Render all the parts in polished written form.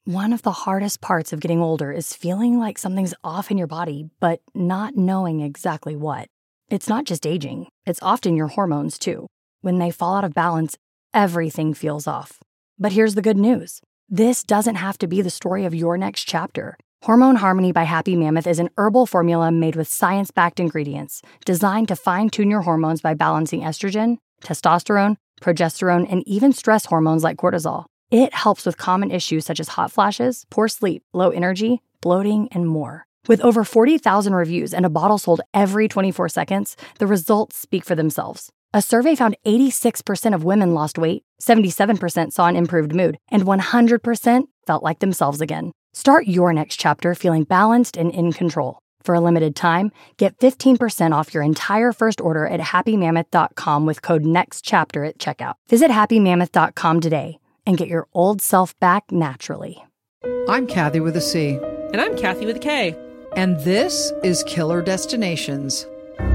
One of the hardest parts of getting older is feeling like something's off in your body, but not knowing exactly what. It's not just aging, it's often your hormones too. When they fall out of balance, everything feels off. But here's the good news. This doesn't have to be the story of your next chapter. Hormone Harmony by Happy Mammoth is an herbal formula made with science-backed ingredients designed to fine-tune your hormones by balancing estrogen, testosterone, progesterone, and even stress hormones like cortisol. It helps with common issues such as hot flashes, poor sleep, low energy, bloating, and more. With over 40,000 reviews and a bottle sold every 24 seconds, the results speak for themselves. A survey found 86% of women lost weight, 77% saw an improved mood, and 100% felt like themselves again. Start your next chapter feeling balanced and in control. For a limited time, get 15% off your entire first order at happymammoth.com with code NEXTCHAPTER at checkout. Visit happymammoth.com today and get your old self back naturally. I'm Kathy with a C. And I'm Kathy with a K. And this is Killer Destinations.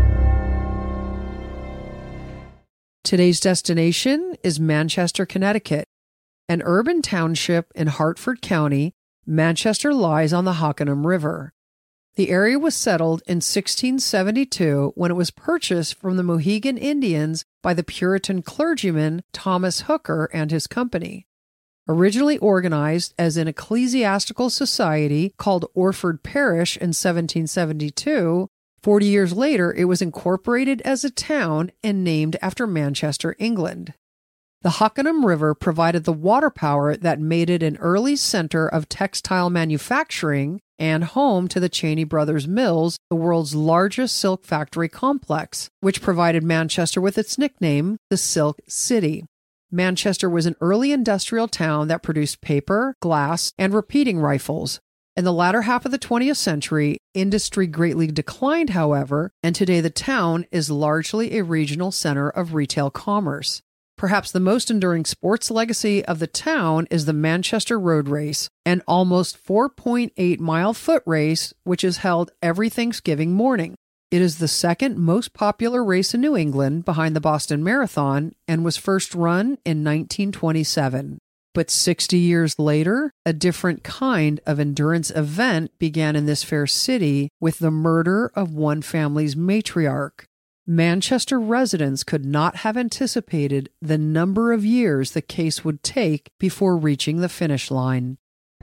Today's destination is Manchester, Connecticut. An urban township in Hartford County, Manchester lies on the Hockanum River. The area was settled in 1672 when it was purchased from the Mohegan Indians by the Puritan clergyman Thomas Hooker and his company. Originally organized as an ecclesiastical society called Orford Parish in 1772, 40 years later it was incorporated as a town and named after Manchester, England. The Hockanum River provided the water power that made it an early center of textile manufacturing and home to the Cheney Brothers Mills, the world's largest silk factory complex, which provided Manchester with its nickname, the Silk City. Manchester was an early industrial town that produced paper, glass, and repeating rifles. In the latter half of the 20th century, industry greatly declined, however, and today the town is largely a regional center of retail commerce. Perhaps the most enduring sports legacy of the town is the Manchester Road Race, an almost 4.8-mile foot race which is held every Thanksgiving morning. It is the second most popular race in New England behind the Boston Marathon and was first run in 1927. But 60 years later, a different kind of endurance event began in this fair city with the murder of one family's matriarch. Manchester residents could not have anticipated the number of years the case would take before reaching the finish line.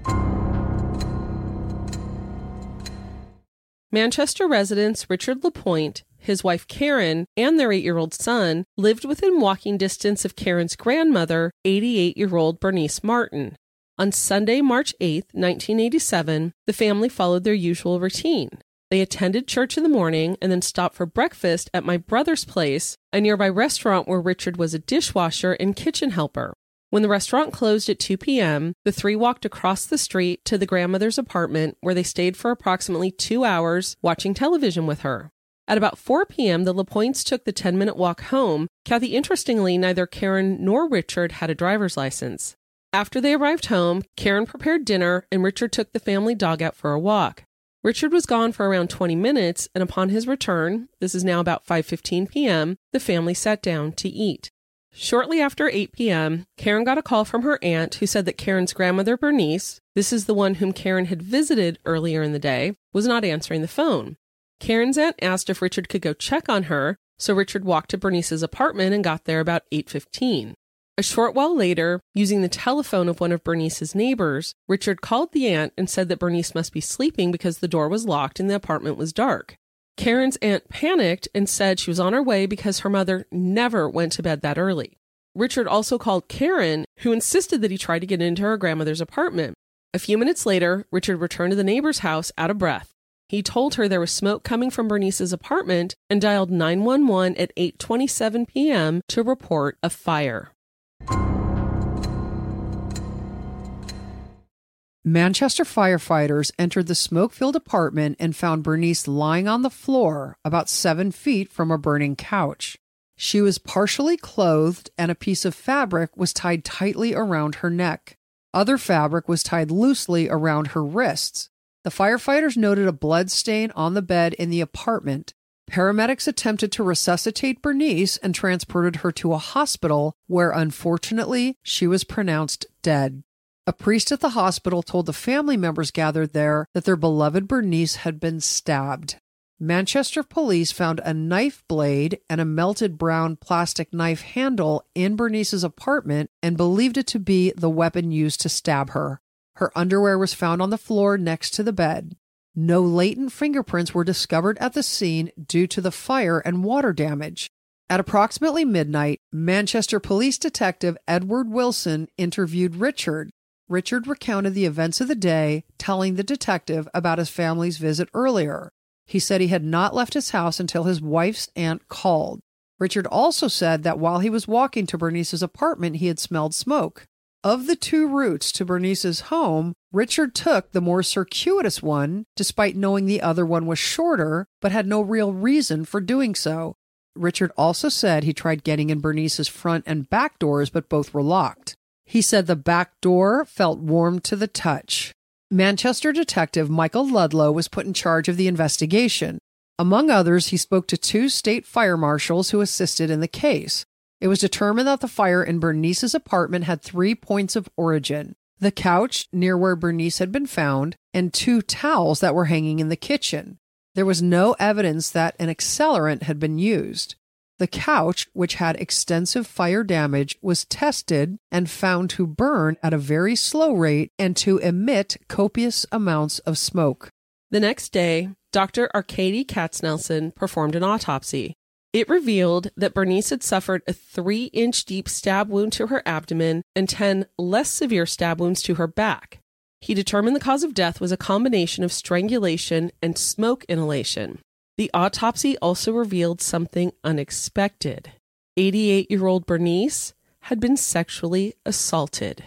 Manchester residents Richard LaPointe, his wife Karen, and their 8-year-old son lived within walking distance of Karen's grandmother, 88-year-old Bernice Martin. On Sunday, March 8, 1987, the family followed their usual routine. They attended church in the morning and then stopped for breakfast at my brother's place, a nearby restaurant where Richard was a dishwasher and kitchen helper. When the restaurant closed at 2 p.m., the three walked across the street to the grandmother's apartment where they stayed for approximately 2 hours watching television with her. At about 4 p.m., the LaPointes took the 10-minute walk home. Kathy, interestingly, neither Karen nor Richard had a driver's license. After they arrived home, Karen prepared dinner and Richard took the family dog out for a walk. Richard was gone for around 20 minutes, and upon his return, this is now about 5:15 p.m., the family sat down to eat. Shortly after 8 p.m., Karen got a call from her aunt who said that Karen's grandmother, Bernice, this is the one whom Karen had visited earlier in the day, was not answering the phone. Karen's aunt asked if Richard could go check on her, so Richard walked to Bernice's apartment and got there about 8:15. A short while later, using the telephone of one of Bernice's neighbors, Richard called the aunt and said that Bernice must be sleeping because the door was locked and the apartment was dark. Karen's aunt panicked and said she was on her way because her mother never went to bed that early. Richard also called Karen, who insisted that he tried to get into her grandmother's apartment. A few minutes later, Richard returned to the neighbor's house out of breath. He told her there was smoke coming from Bernice's apartment and dialed 911 at 8:27 p.m. to report a fire. Manchester firefighters entered the smoke-filled apartment and found Bernice lying on the floor about 7 feet from a burning couch. She was partially clothed and a piece of fabric was tied tightly around her neck. Other fabric was tied loosely around her wrists. The firefighters noted a blood stain on the bed in the apartment. Paramedics attempted to resuscitate Bernice and transported her to a hospital where, unfortunately, she was pronounced dead. A priest at the hospital told the family members gathered there that their beloved Bernice had been stabbed. Manchester police found a knife blade and a melted brown plastic knife handle in Bernice's apartment and believed it to be the weapon used to stab her. Her underwear was found on the floor next to the bed. No latent fingerprints were discovered at the scene due to the fire and water damage. At approximately midnight, Manchester Police Detective Edward Wilson interviewed Richard. Richard recounted the events of the day, telling the detective about his family's visit earlier. He said he had not left his house until his wife's aunt called. Richard also said that while he was walking to Bernice's apartment, he had smelled smoke. Of the two routes to Bernice's home, Richard took the more circuitous one, despite knowing the other one was shorter, but had no real reason for doing so. Richard also said he tried getting in Bernice's front and back doors, but both were locked. He said the back door felt warm to the touch. Manchester detective Michael Ludlow was put in charge of the investigation. Among others, he spoke to 2 state fire marshals who assisted in the case. It was determined that the fire in Bernice's apartment had 3 points of origin: the couch near where Bernice had been found, and 2 towels that were hanging in the kitchen. There was no evidence that an accelerant had been used. The couch, which had extensive fire damage, was tested and found to burn at a very slow rate and to emit copious amounts of smoke. The next day, Dr. Arkady Katznelson performed an autopsy. It revealed that Bernice had suffered a 3-inch deep stab wound to her abdomen and 10 less severe stab wounds to her back. He determined the cause of death was a combination of strangulation and smoke inhalation. The autopsy also revealed something unexpected. 88-year-old Bernice had been sexually assaulted.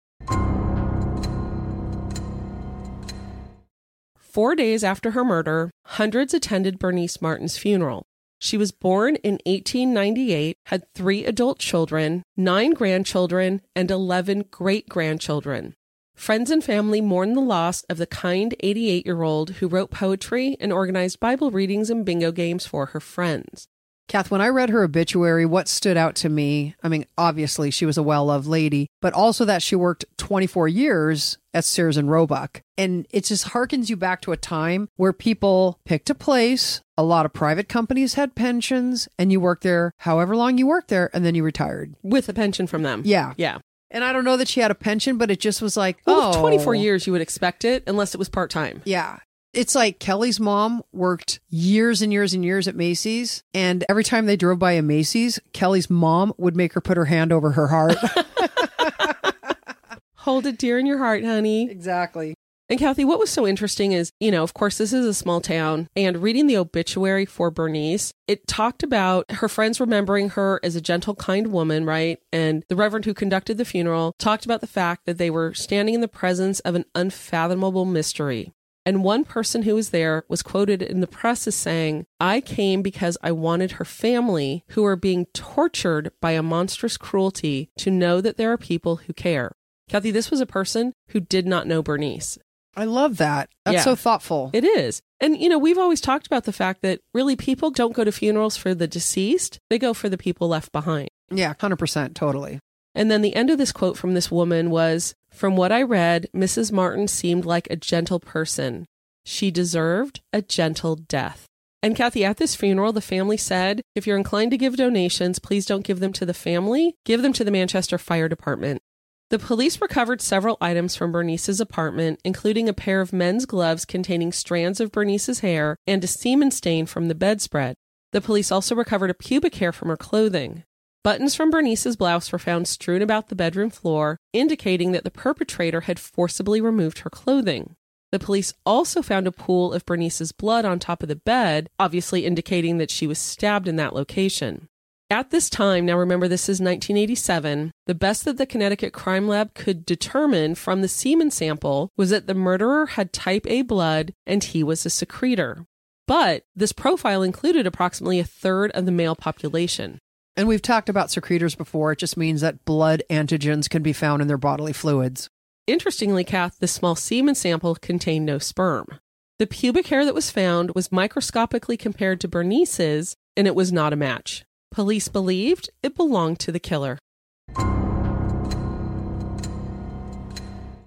4 days after her murder, hundreds attended Bernice Martin's funeral. She was born in 1898, had 3 adult children, 9 grandchildren, and 11 great-grandchildren. Friends and family mourned the loss of the kind 88-year-old who wrote poetry and organized Bible readings and bingo games for her friends. Kath, when I read her obituary, what stood out to me, I mean, obviously she was a well-loved lady, but also that she worked 24 years at Sears and Roebuck. And it just harkens you back to a time where people picked a place, a lot of private companies had pensions, and you worked there however long you worked there, and then you retired. With a pension from them. Yeah. Yeah. And I don't know that she had a pension, but it just was like, with 24 years, you would expect it, unless it was part-time. Yeah. It's like Kelly's mom worked years and years and years at Macy's, and every time they drove by a Macy's, Kelly's mom would make her put her hand over her heart. Hold it dear in your heart, honey. Exactly. And Kathy, what was so interesting is, of course, this is a small town, and reading the obituary for Bernice, it talked about her friends remembering her as a gentle, kind woman, right? And the reverend who conducted the funeral talked about the fact that they were standing in the presence of an unfathomable mystery. And one person who was there was quoted in the press as saying, "I came because I wanted her family, who are being tortured by a monstrous cruelty, to know that there are people who care." Kathy, this was a person who did not know Bernice. I love that. That's so thoughtful. It is. And, we've always talked about the fact that really people don't go to funerals for the deceased. They go for the people left behind. Yeah, 100%. Totally. And then the end of this quote from this woman was, "From what I read, Mrs. Martin seemed like a gentle person. She deserved a gentle death." And Kathy, at this funeral, the family said, if you're inclined to give donations, please don't give them to the family. Give them to the Manchester Fire Department. The police recovered several items from Bernice's apartment, including a pair of men's gloves containing strands of Bernice's hair and a semen stain from the bedspread. The police also recovered a pubic hair from her clothing. Buttons from Bernice's blouse were found strewn about the bedroom floor, indicating that the perpetrator had forcibly removed her clothing. The police also found a pool of Bernice's blood on top of the bed, obviously indicating that she was stabbed in that location. At this time, now remember this is 1987, the best that the Connecticut Crime Lab could determine from the semen sample was that the murderer had type A blood and he was a secretor. But this profile included approximately a third of the male population. And we've talked about secretors before. It just means that blood antigens can be found in their bodily fluids. Interestingly, Kath, the small semen sample contained no sperm. The pubic hair that was found was microscopically compared to Bernice's, and it was not a match. Police believed it belonged to the killer.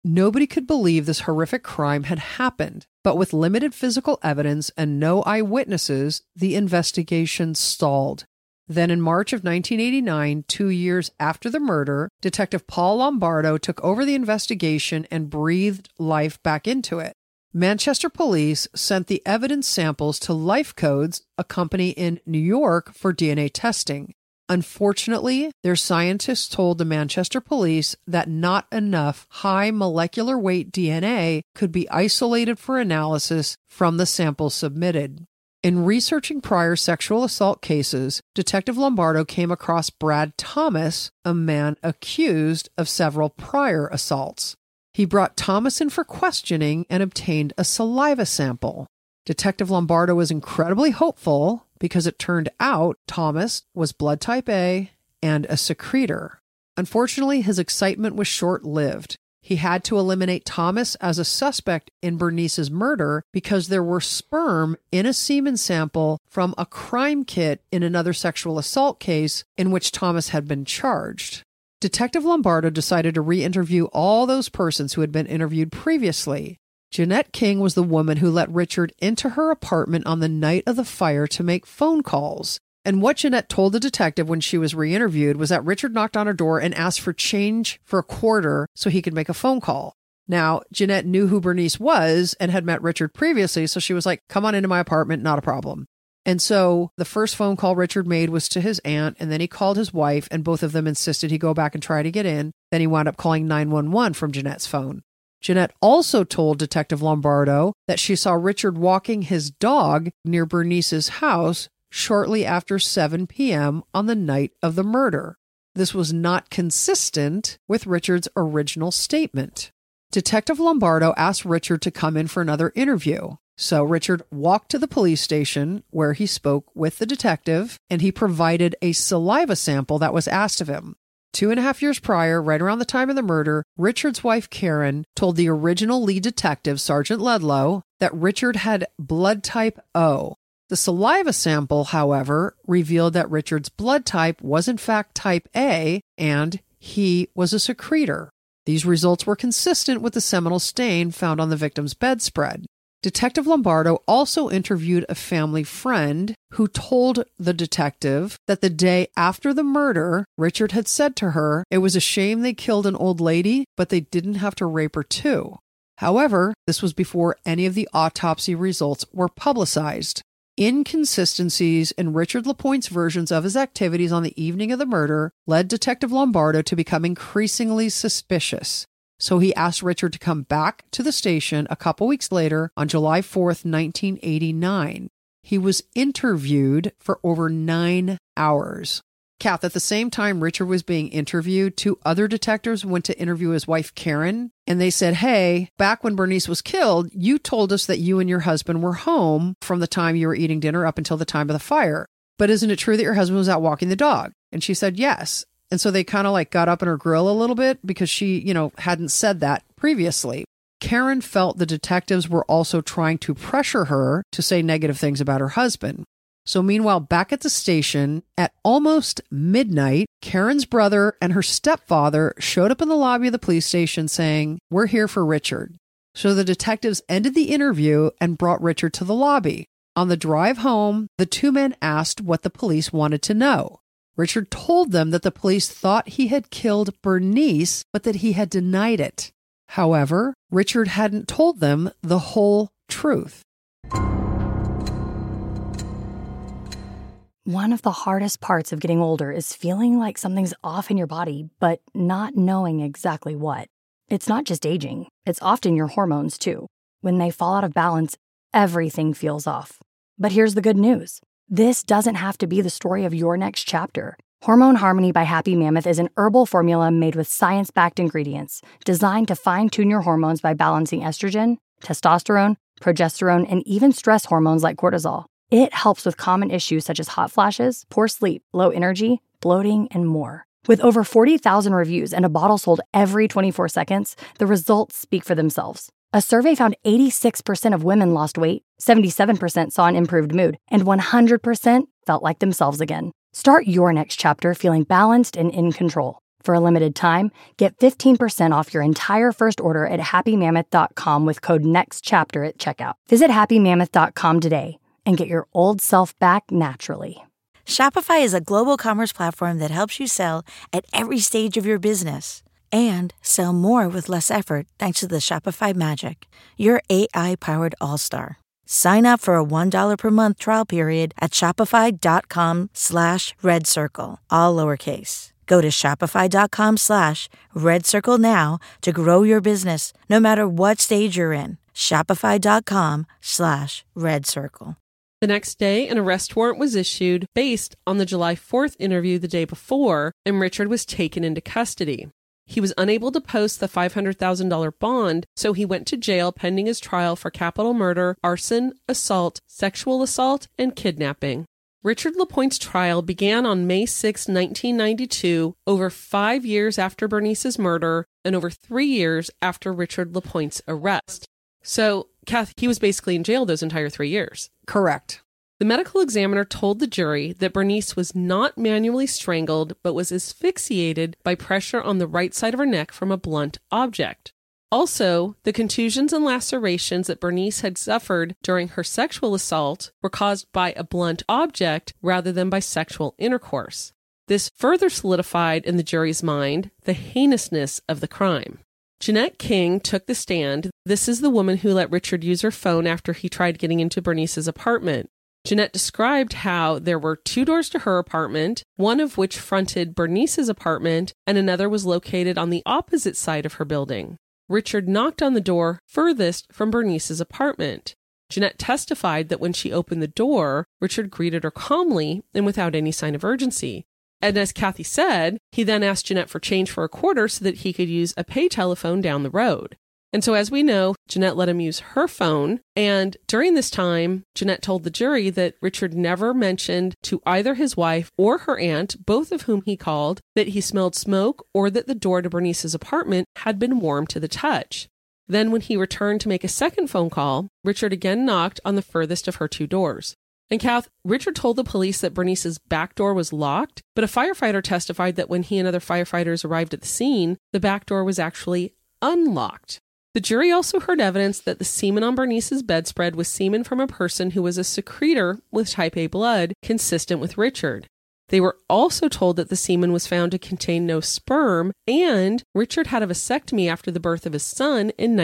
Nobody could believe this horrific crime had happened, but with limited physical evidence and no eyewitnesses, the investigation stalled. Then in March of 1989, 2 years after the murder, Detective Paul Lombardo took over the investigation and breathed life back into it. Manchester police sent the evidence samples to Life Codes, a company in New York, for DNA testing. Unfortunately, their scientists told the Manchester police that not enough high molecular weight DNA could be isolated for analysis from the samples submitted. In researching prior sexual assault cases, Detective Lombardo came across Brad Thomas, a man accused of several prior assaults. He brought Thomas in for questioning and obtained a saliva sample. Detective Lombardo was incredibly hopeful because it turned out Thomas was blood type A and a secretor. Unfortunately, his excitement was short-lived. He had to eliminate Thomas as a suspect in Bernice's murder because there were sperm in a semen sample from a crime kit in another sexual assault case in which Thomas had been charged. Detective Lombardo decided to re-interview all those persons who had been interviewed previously. Jeanette King was the woman who let Richard into her apartment on the night of the fire to make phone calls. And what Jeanette told the detective when she was re-interviewed was that Richard knocked on her door and asked for change for a quarter so he could make a phone call. Now, Jeanette knew who Bernice was and had met Richard previously, so she was like, come on into my apartment, not a problem. And so the first phone call Richard made was to his aunt, and then he called his wife, and both of them insisted he go back and try to get in. Then he wound up calling 911 from Jeanette's phone. Jeanette also told Detective Lombardo that she saw Richard walking his dog near Bernice's house shortly after 7 p.m. on the night of the murder. This was not consistent with Richard's original statement. Detective Lombardo asked Richard to come in for another interview. So Richard walked to the police station where he spoke with the detective, and he provided a saliva sample that was asked of him. 2.5 years prior, right around the time of the murder, Richard's wife, Karen, told the original lead detective, Sergeant Ledlow, that Richard had blood type O. The saliva sample, however, revealed that Richard's blood type was in fact type A, and he was a secretor. These results were consistent with the seminal stain found on the victim's bedspread. Detective Lombardo also interviewed a family friend who told the detective that the day after the murder, Richard had said to her, it was a shame they killed an old lady, but they didn't have to rape her too. However, this was before any of the autopsy results were publicized. Inconsistencies in Richard LaPointe's versions of his activities on the evening of the murder led Detective Lombardo to become increasingly suspicious. So he asked Richard to come back to the station a couple weeks later on July 4th, 1989. He was interviewed for over 9 hours. Kath, at the same time Richard was being interviewed, 2 other detectives went to interview his wife, Karen, and they said, hey, back when Bernice was killed, you told us that you and your husband were home from the time you were eating dinner up until the time of the fire. But isn't it true that your husband was out walking the dog? And she said, yes. And so they kind of like got up in her grill a little bit because she, hadn't said that previously. Karen felt the detectives were also trying to pressure her to say negative things about her husband. So meanwhile, back at the station, at almost midnight, Karen's brother and her stepfather showed up in the lobby of the police station saying, we're here for Richard. So the detectives ended the interview and brought Richard to the lobby. On the drive home, the 2 men asked what the police wanted to know. Richard told them that the police thought he had killed Bernice, but that he had denied it. However, Richard hadn't told them the whole truth. One of the hardest parts of getting older is feeling like something's off in your body, but not knowing exactly what. It's not just aging, it's often your hormones too. When they fall out of balance, everything feels off. But here's the good news. This doesn't have to be the story of your next chapter. Hormone Harmony by Happy Mammoth is an herbal formula made with science-backed ingredients designed to fine-tune your hormones by balancing estrogen, testosterone, progesterone, and even stress hormones like cortisol. It helps with common issues such as hot flashes, poor sleep, low energy, bloating, and more. With over 40,000 reviews and a bottle sold every 24 seconds, the results speak for themselves. A survey found 86% of women lost weight, 77% saw an improved mood, and 100% felt like themselves again. Start your next chapter feeling balanced and in control. For a limited time, get 15% off your entire first order at happymammoth.com with code NEXTCHAPTER at checkout. Visit happymammoth.com today and get your old self back naturally. Shopify is a global commerce platform that helps you sell at every stage of your business and sell more with less effort thanks to the Shopify Magic, your AI-powered all-star. Sign up for a $1 per month trial period at shopify.com/redcircle, all lowercase. Go to shopify.com/redcircle now to grow your business, no matter what stage you're in. Shopify.com/redcircle. The next day, an arrest warrant was issued based on the July 4th interview the day before, and Richard was taken into custody. He was unable to post the $500,000 bond, so he went to jail pending his trial for capital murder, arson, assault, sexual assault, and kidnapping. Richard LaPointe's trial began on May 6, 1992, over 5 years after Bernice's murder and over 3 years after Richard LaPointe's arrest. So, Kath, he was basically in jail those entire 3 years. Correct. The medical examiner told the jury that Bernice was not manually strangled, but was asphyxiated by pressure on the right side of her neck from a blunt object. Also, the contusions and lacerations that Bernice had suffered during her sexual assault were caused by a blunt object rather than by sexual intercourse. This further solidified in the jury's mind the heinousness of the crime. Jeanette King took the stand. This is the woman who let Richard use her phone after he tried getting into Bernice's apartment. Jeanette described how there were 2 doors to her apartment, one of which fronted Bernice's apartment, and another was located on the opposite side of her building. Richard knocked on the door furthest from Bernice's apartment. Jeanette testified that when she opened the door, Richard greeted her calmly and without any sign of urgency. And as Kathy said, he then asked Jeanette for change for a quarter so that he could use a pay telephone down the road. And so as we know, Jeanette let him use her phone. And during this time, Jeanette told the jury that Richard never mentioned to either his wife or her aunt, both of whom he called, that he smelled smoke or that the door to Bernice's apartment had been warm to the touch. Then when he returned to make a second phone call, Richard again knocked on the furthest of her 2 doors. And Kath, Richard told the police that Bernice's back door was locked, but a firefighter testified that when he and other firefighters arrived at the scene, the back door was actually unlocked. The jury also heard evidence that the semen on Bernice's bedspread was semen from a person who was a secretor with type A blood, consistent with Richard. They were also told that the semen was found to contain no sperm, and Richard had a vasectomy after the birth of his son in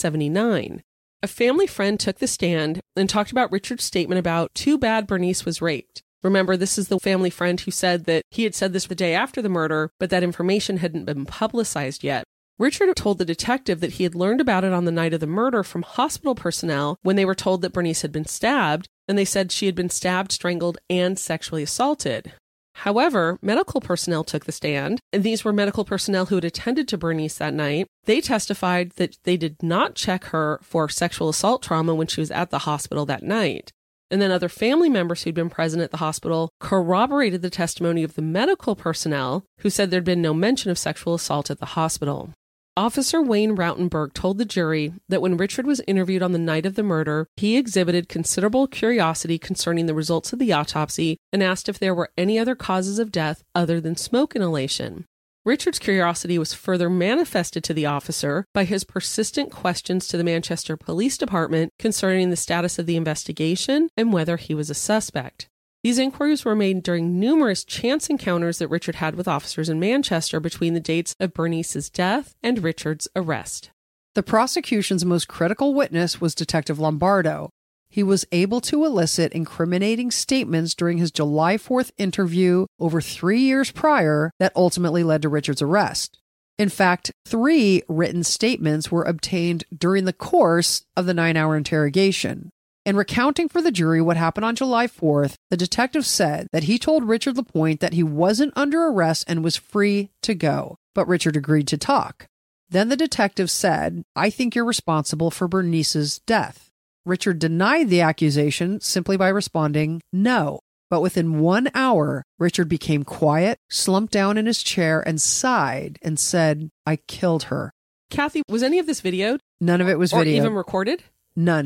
1979. A family friend took the stand and talked about Richard's statement about too bad Bernice was raped. Remember, this is the family friend who said that he had said this the day after the murder, but that information hadn't been publicized yet. Richard told the detective that he had learned about it on the night of the murder from hospital personnel when they were told that Bernice had been stabbed, and they said she had been stabbed, strangled, and sexually assaulted. However, medical personnel took the stand, and these were medical personnel who had attended to Bernice that night. They testified that they did not check her for sexual assault trauma when she was at the hospital that night. And then other family members who'd been present at the hospital corroborated the testimony of the medical personnel who said there'd been no mention of sexual assault at the hospital. Officer Wayne Rautenberg told the jury that when Richard was interviewed on the night of the murder, he exhibited considerable curiosity concerning the results of the autopsy and asked if there were any other causes of death other than smoke inhalation. Richard's curiosity was further manifested to the officer by his persistent questions to the Manchester Police Department concerning the status of the investigation and whether he was a suspect. These inquiries were made during numerous chance encounters that Richard had with officers in Manchester between the dates of Bernice's death and Richard's arrest. The prosecution's most critical witness was Detective Lombardo. He was able to elicit incriminating statements during his July 4th interview over 3 years prior that ultimately led to Richard's arrest. In fact, 3 written statements were obtained during the course of the 9-hour interrogation. In recounting for the jury what happened on July 4th, the detective said that he told Richard LaPointe that he wasn't under arrest and was free to go, but Richard agreed to talk. Then the detective said, "I think you're responsible for Bernice's death." Richard denied the accusation simply by responding, "No." But within 1 hour, Richard became quiet, slumped down in his chair, and sighed and said, "I killed her." Kathy, was any of this videoed? None of it was or videoed. Even recorded? None.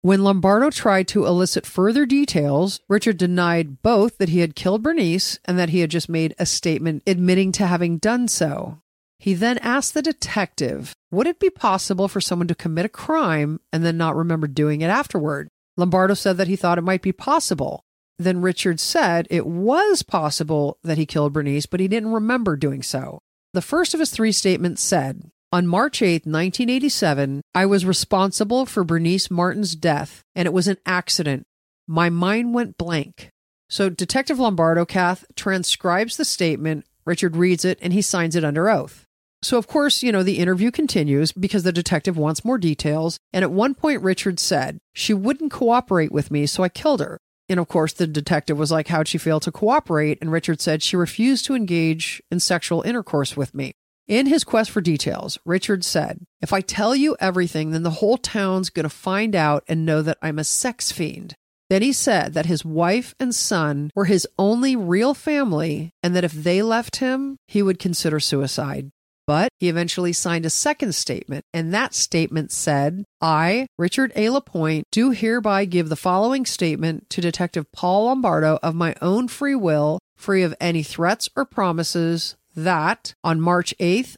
When Lombardo tried to elicit further details, Richard denied both that he had killed Bernice and that he had just made a statement admitting to having done so. He then asked the detective, would it be possible for someone to commit a crime and then not remember doing it afterward? Lombardo said that he thought it might be possible. Then Richard said it was possible that he killed Bernice, but he didn't remember doing so. The first of his three statements said, on March 8, 1987, I was responsible for Bernice Martin's death, and it was an accident. My mind went blank. So Detective Lombardo, Kath, transcribes the statement, Richard reads it, and he signs it under oath. So, of course, the interview continues because the detective wants more details, and at one point Richard said, she wouldn't cooperate with me, so I killed her. And of course, the detective was like, how'd she fail to cooperate? And Richard said, she refused to engage in sexual intercourse with me. In his quest for details, Richard said, if I tell you everything, then the whole town's going to find out and know that I'm a sex fiend. Then he said that his wife and son were his only real family and that if they left him, he would consider suicide. But he eventually signed a second statement, and that statement said, I, Richard A. LaPointe, do hereby give the following statement to Detective Paul Lombardo of my own free will, free of any threats or promises, that on March 8th,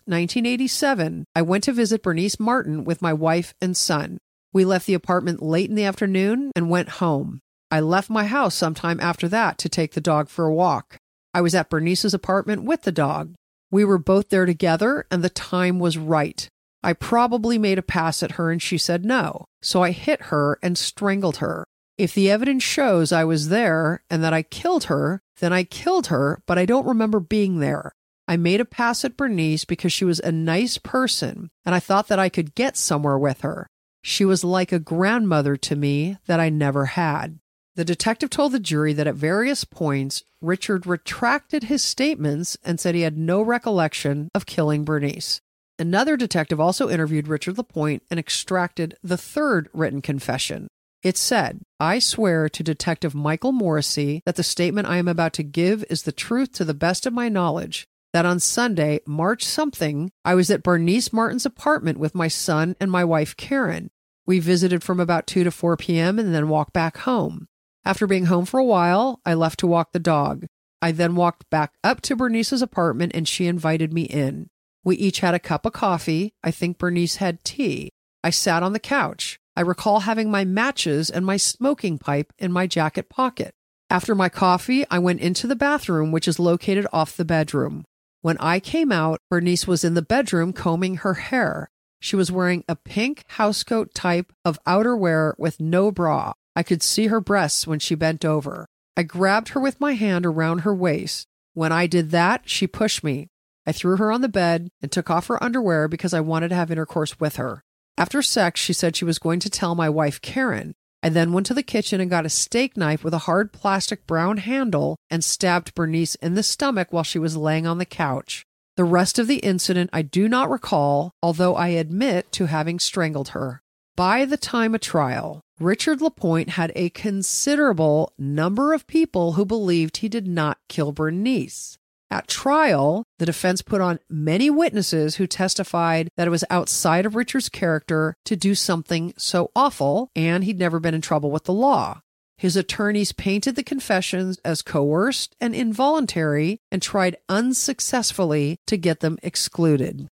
1987, I went to visit Bernice Martin with my wife and son. We left the apartment late in the afternoon and went home. I left my house sometime after that to take the dog for a walk. I was at Bernice's apartment with the dog. We were both there together and the time was right. I probably made a pass at her and she said no, so I hit her and strangled her. If the evidence shows I was there and that I killed her, then I killed her, but I don't remember being there. I made a pass at Bernice because she was a nice person, and I thought that I could get somewhere with her. She was like a grandmother to me that I never had. The detective told the jury that at various points, Richard retracted his statements and said he had no recollection of killing Bernice. Another detective also interviewed Richard LaPointe and extracted the third written confession. It said, I swear to Detective Michael Morrissey that the statement I am about to give is the truth to the best of my knowledge. That on Sunday, March something, I was at Bernice Martin's apartment with my son and my wife, Karen. We visited from about 2 to 4 p.m. and then walked back home. After being home for a while, I left to walk the dog. I then walked back up to Bernice's apartment and she invited me in. We each had a cup of coffee. I think Bernice had tea. I sat on the couch. I recall having my matches and my smoking pipe in my jacket pocket. After my coffee, I went into the bathroom, which is located off the bedroom. When I came out, Bernice was in the bedroom combing her hair. She was wearing a pink housecoat type of outerwear with no bra. I could see her breasts when she bent over. I grabbed her with my hand around her waist. When I did that, she pushed me. I threw her on the bed and took off her underwear because I wanted to have intercourse with her. After sex, she said she was going to tell my wife, Karen. I then went to the kitchen and got a steak knife with a hard plastic brown handle and stabbed Bernice in the stomach while she was laying on the couch. The rest of the incident I do not recall, although I admit to having strangled her. By the time of trial, Richard LaPointe had a considerable number of people who believed he did not kill Bernice. At trial, the defense put on many witnesses who testified that it was outside of Richard's character to do something so awful, and he'd never been in trouble with the law. His attorneys painted the confessions as coerced and involuntary and tried unsuccessfully to get them excluded.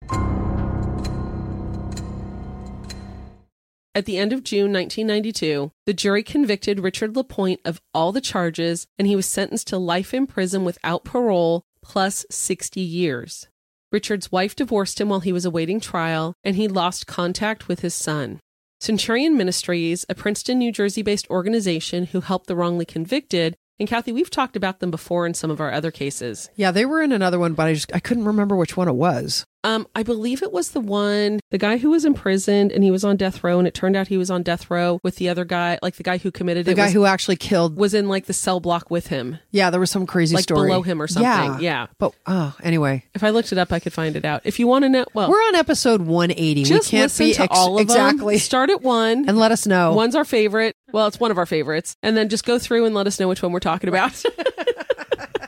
At the end of June 1992, the jury convicted Richard LaPointe of all the charges, and he was sentenced to life in prison without parole, plus 60 years. Richard's wife divorced him while he was awaiting trial, and he lost contact with his son. Centurion Ministries, a Princeton, New Jersey-based organization who helped the wrongly convicted, and Kathy, we've talked about them before in some of our other cases. Yeah, they were in another one, but I couldn't remember which one it was. I believe it was the guy who was imprisoned and he was on death row, and it turned out he was on death row with the other guy, like the guy who committed it. The guy who actually killed. Was in like the cell block with him. Yeah, there was some crazy story. Like below him or something. Yeah. But, anyway. If I looked it up, I could find it out. If you want to know, well. We're on episode 180. Just we can't listen to all of exactly. them. Start at 1. And let us know. 1's our favorite. Well, it's one of our favorites. And then just go through and let us know which one we're talking about.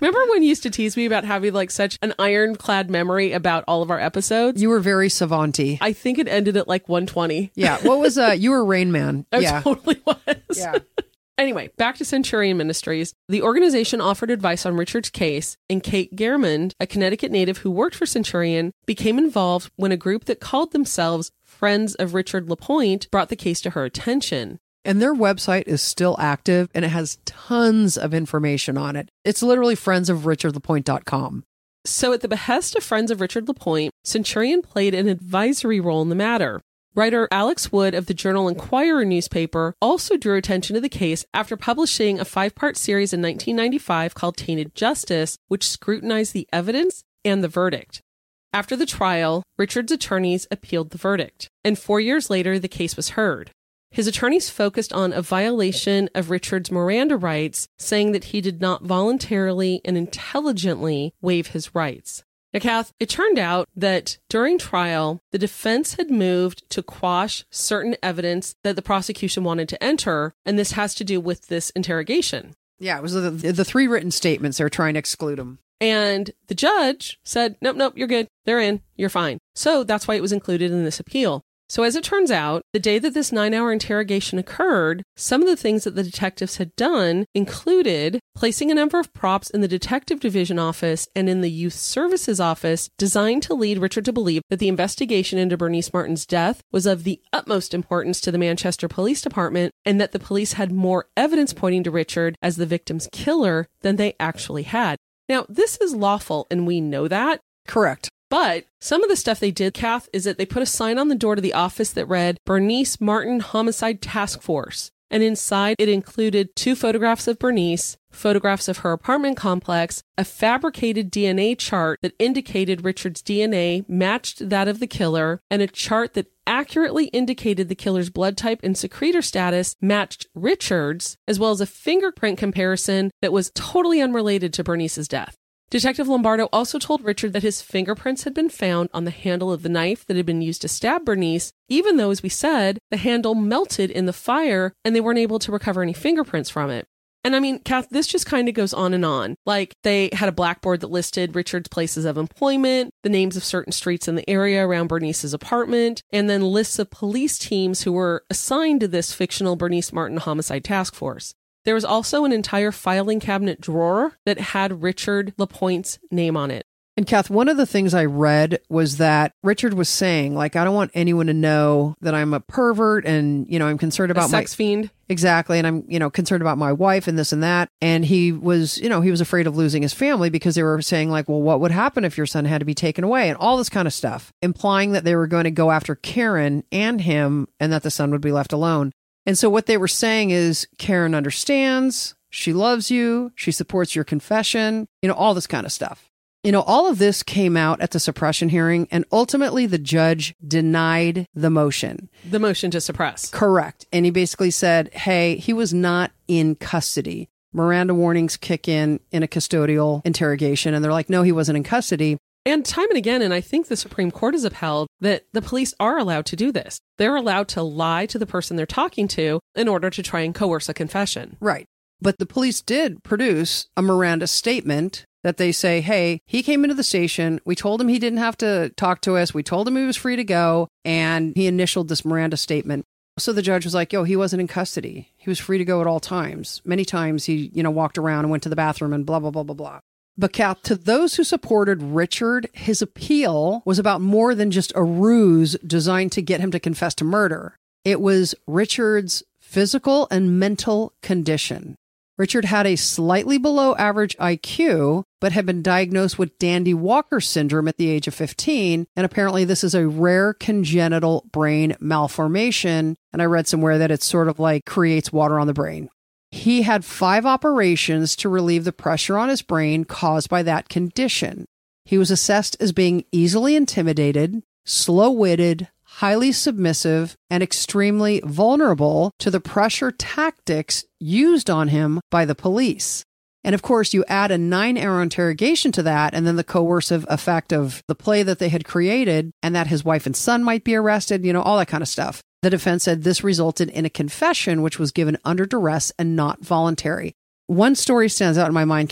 Remember when you used to tease me about having like such an ironclad memory about all of our episodes? You were very savanty. I think it ended at like 120. Yeah. What was you were Rain Man. I Yeah. totally was. Yeah. Anyway, back to Centurion Ministries. The organization offered advice on Richard's case, and Kate Gehrmund, a Connecticut native who worked for Centurion, became involved when a group that called themselves Friends of Richard LaPointe brought the case to her attention. And their website is still active, and it has tons of information on it. It's literally friendsofrichardlapointe.com. So at the behest of Friends of Richard LaPointe, Centurion played an advisory role in the matter. Writer Alex Wood of the Journal-Enquirer newspaper also drew attention to the case after publishing a 5-part series in 1995 called Tainted Justice, which scrutinized the evidence and the verdict. After the trial, Richard's attorneys appealed the verdict, and 4 years later, the case was heard. His attorneys focused on a violation of Richard's Miranda rights, saying that he did not voluntarily and intelligently waive his rights. Now, Kath, it turned out that during trial, the defense had moved to quash certain evidence that the prosecution wanted to enter, and this has to do with this interrogation. Yeah, it was the 3 written statements. They were trying to exclude them. And the judge said, nope, you're good. They're in. You're fine. So that's why it was included in this appeal. So as it turns out, the day that this 9-hour interrogation occurred, some of the things that the detectives had done included placing a number of props in the detective division office and in the youth services office designed to lead Richard to believe that the investigation into Bernice Martin's death was of the utmost importance to the Manchester Police Department and that the police had more evidence pointing to Richard as the victim's killer than they actually had. Now, this is lawful, and we know that. Correct. But some of the stuff they did, Kath, is that they put a sign on the door to the office that read Bernice Martin Homicide Task Force. And inside it included 2 photographs of Bernice, photographs of her apartment complex, a fabricated DNA chart that indicated Richard's DNA matched that of the killer, and a chart that accurately indicated the killer's blood type and secretor status matched Richard's, as well as a fingerprint comparison that was totally unrelated to Bernice's death. Detective Lombardo also told Richard that his fingerprints had been found on the handle of the knife that had been used to stab Bernice, even though, as we said, the handle melted in the fire and they weren't able to recover any fingerprints from it. And I mean, Kath, this just kind of goes on and on. Like, they had a blackboard that listed Richard's places of employment, the names of certain streets in the area around Bernice's apartment, and then lists of police teams who were assigned to this fictional Bernice Martin Homicide Task Force. There was also an entire filing cabinet drawer that had Richard LaPointe's name on it. And Kath, one of the things I read was that Richard was saying, like, I don't want anyone to know that I'm a pervert and, I'm concerned about a sex fiend. Exactly. And I'm, concerned about my wife and this and that. And he was, he was afraid of losing his family because they were saying like, well, what would happen if your son had to be taken away and all this kind of stuff, implying that they were going to go after Karen and him and that the son would be left alone. And so what they were saying is Karen understands, she loves you, she supports your confession, all this kind of stuff. All of this came out at the suppression hearing, and ultimately the judge denied the motion. The motion to suppress. Correct. And he basically said, hey, he was not in custody. Miranda warnings kick in a custodial interrogation, and they're like, no, he wasn't in custody. And time and again, and I think the Supreme Court has upheld that the police are allowed to do this. They're allowed to lie to the person they're talking to in order to try and coerce a confession. Right. But the police did produce a Miranda statement that they say, hey, he came into the station. We told him he didn't have to talk to us. We told him he was free to go. And he initialed this Miranda statement. So the judge was like, he wasn't in custody. He was free to go at all times. Many times he, walked around and went to the bathroom and blah, blah, blah, blah, blah. But Kath, to those who supported Richard, his appeal was about more than just a ruse designed to get him to confess to murder. It was Richard's physical and mental condition. Richard had a slightly below average IQ, but had been diagnosed with Dandy Walker syndrome at the age of 15. And apparently this is a rare congenital brain malformation. And I read somewhere that it sort of like creates water on the brain. He had 5 operations to relieve the pressure on his brain caused by that condition. He was assessed as being easily intimidated, slow-witted, highly submissive, and extremely vulnerable to the pressure tactics used on him by the police. And of course, you add a 9-hour interrogation to that, and then the coercive effect of the play that they had created, and that his wife and son might be arrested, all that kind of stuff. The defense said this resulted in a confession which was given under duress and not voluntary. One story stands out in my mind, Kath.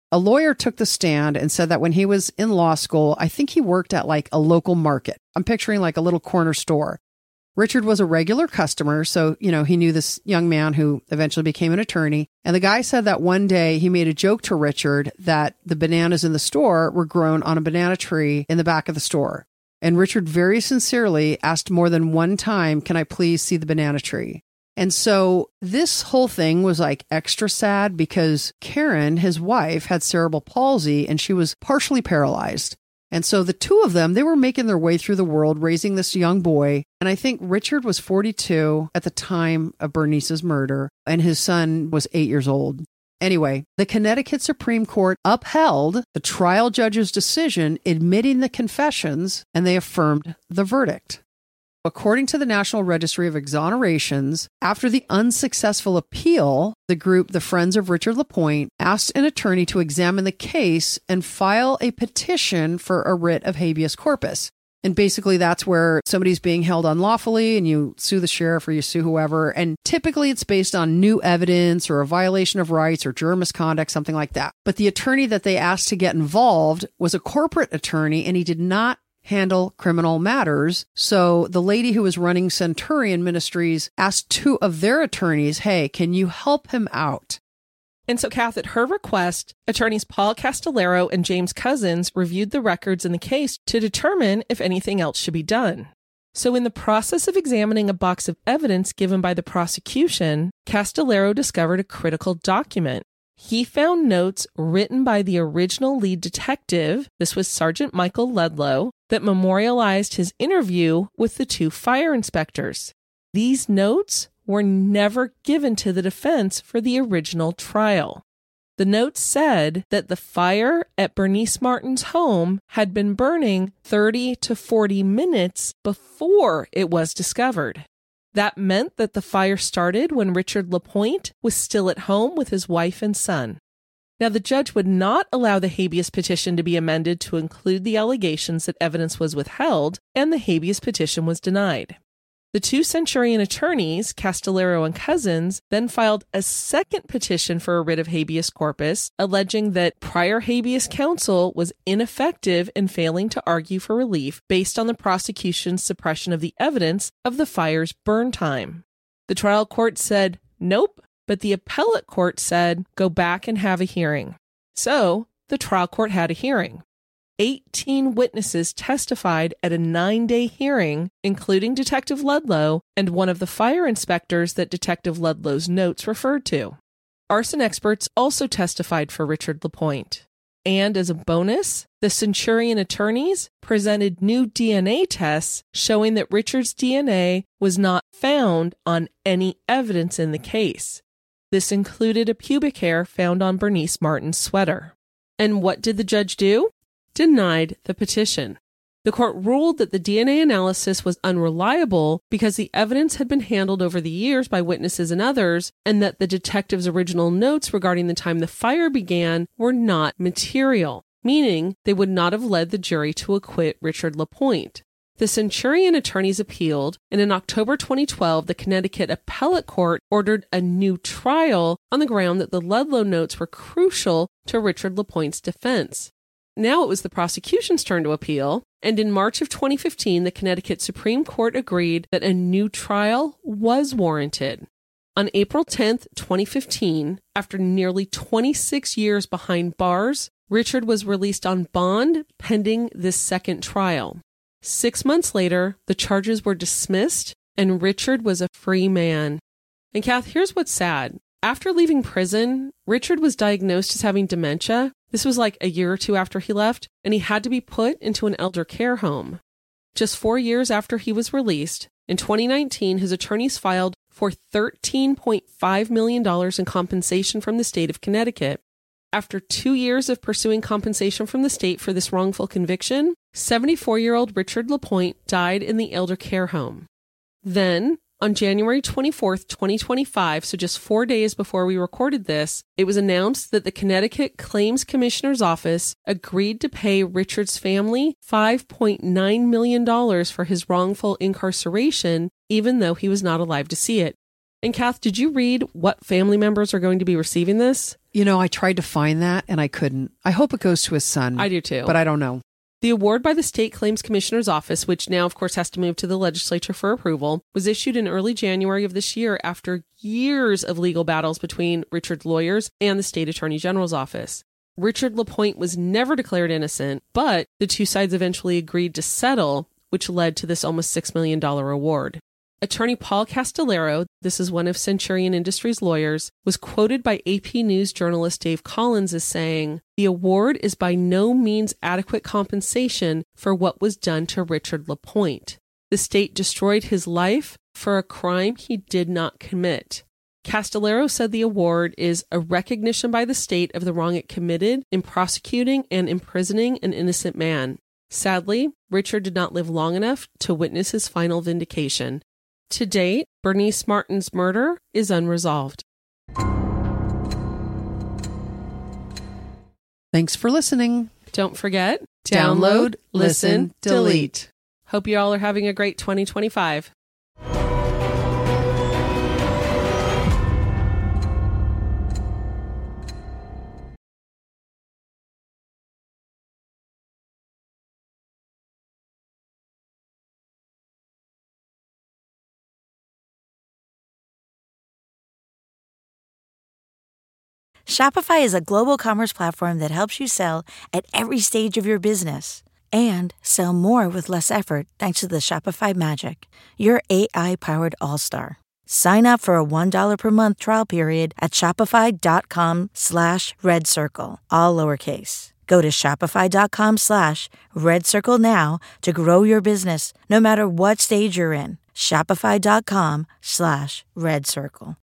A lawyer took the stand and said that when he was in law school, I think he worked at like a local market. I'm picturing like a little corner store. Richard was a regular customer, so, he knew this young man who eventually became an attorney. And the guy said that one day he made a joke to Richard that the bananas in the store were grown on a banana tree in the back of the store. And Richard very sincerely asked more than one time, "Can I please see the banana tree?" And so this whole thing was like extra sad because Karen, his wife, had cerebral palsy and she was partially paralyzed. And so the two of them, they were making their way through the world raising this young boy. And I think Richard was 42 at the time of Bernice's murder, and his son was 8 years old. Anyway, the Connecticut Supreme Court upheld the trial judge's decision admitting the confessions, and they affirmed the verdict. According to the National Registry of Exonerations, after the unsuccessful appeal, the group, the Friends of Richard LaPointe, asked an attorney to examine the case and file a petition for a writ of habeas corpus. And basically that's where somebody's being held unlawfully and you sue the sheriff or you sue whoever. And typically it's based on new evidence or a violation of rights or juror misconduct, something like that. But the attorney that they asked to get involved was a corporate attorney, and he did not handle criminal matters. So the lady who was running Centurion Ministries asked two of their attorneys, "Hey, can you help him out?" And so, Kath, at her request, attorneys Paul Castellero and James Cousins reviewed the records in the case to determine if anything else should be done. So in the process of examining a box of evidence given by the prosecution, Castellero discovered a critical document. He found notes written by the original lead detective, this was Sergeant Michael Ludlow, that memorialized his interview with the two fire inspectors. These notes were never given to the defense for the original trial. The notes said that the fire at Bernice Martin's home had been burning 30 to 40 minutes before it was discovered. That meant that the fire started when Richard LaPointe was still at home with his wife and son. Now, the judge would not allow the habeas petition to be amended to include the allegations that evidence was withheld, and the habeas petition was denied. The two Centurion attorneys, Castellero and Cousins, then filed a second petition for a writ of habeas corpus, alleging that prior habeas counsel was ineffective in failing to argue for relief based on the prosecution's suppression of the evidence of the fire's burn time. The trial court said, nope, but the appellate court said, go back and have a hearing. So, the trial court had a hearing. 18 witnesses testified at a 9-day hearing, including Detective Ludlow and one of the fire inspectors that Detective Ludlow's notes referred to. Arson experts also testified for Richard LaPointe. And as a bonus, the Centurion attorneys presented new DNA tests showing that Richard's DNA was not found on any evidence in the case. This included a pubic hair found on Bernice Martin's sweater. And what did the judge do? Denied the petition. The court ruled that the DNA analysis was unreliable because the evidence had been handled over the years by witnesses and others, and that the detective's original notes regarding the time the fire began were not material, meaning they would not have led the jury to acquit Richard LaPointe. The Centurion attorneys appealed, and in October 2012, the Connecticut Appellate Court ordered a new trial on the ground that the Ludlow notes were crucial to Richard LaPointe's defense. Now it was the prosecution's turn to appeal, and in March of 2015, the Connecticut Supreme Court agreed that a new trial was warranted. On April 10, 2015, after nearly 26 years behind bars, Richard was released on bond pending this second trial. 6 months later, the charges were dismissed, and Richard was a free man. And Kath, here's what's sad. After leaving prison, Richard was diagnosed as having dementia. This was like a year or two after he left, and he had to be put into an elder care home. Just 4 years after he was released, in 2019, his attorneys filed for $13.5 million in compensation from the state of Connecticut. After 2 years of pursuing compensation from the state for this wrongful conviction, 74-year-old Richard LaPointe died in the elder care home. Then, on January 24th, 2025, so just 4 days before we recorded this, it was announced that the Connecticut Claims Commissioner's Office agreed to pay Richard's family $5.9 million for his wrongful incarceration, even though he was not alive to see it. And Kath, did you read what family members are going to be receiving this? I tried to find that and I couldn't. I hope it goes to his son. I do too. But I don't know. The award by the State Claims Commissioner's Office, which now, of course, has to move to the legislature for approval, was issued in early January of this year after years of legal battles between Richard's lawyers and the State Attorney General's office. Richard LaPointe was never declared innocent, but the two sides eventually agreed to settle, which led to this almost $6 million award. Attorney Paul Castellaro, this is one of Centurion Industries' lawyers, was quoted by AP News journalist Dave Collins as saying, "The award is by no means adequate compensation for what was done to Richard LaPointe. The state destroyed his life for a crime he did not commit." Castellaro said the award is a recognition by the state of the wrong it committed in prosecuting and imprisoning an innocent man. Sadly, Richard did not live long enough to witness his final vindication. To date, Bernice Martin's murder is unresolved. Thanks for listening. Don't forget, download, listen, delete. Hope you all are having a great 2025. Shopify is a global commerce platform that helps you sell at every stage of your business and sell more with less effort thanks to the Shopify Magic, your AI-powered all-star. Sign up for a $1 per month trial period at shopify.com/redcircle, all lowercase. Go to shopify.com/redcircle now to grow your business no matter what stage you're in. Shopify.com/redcircle.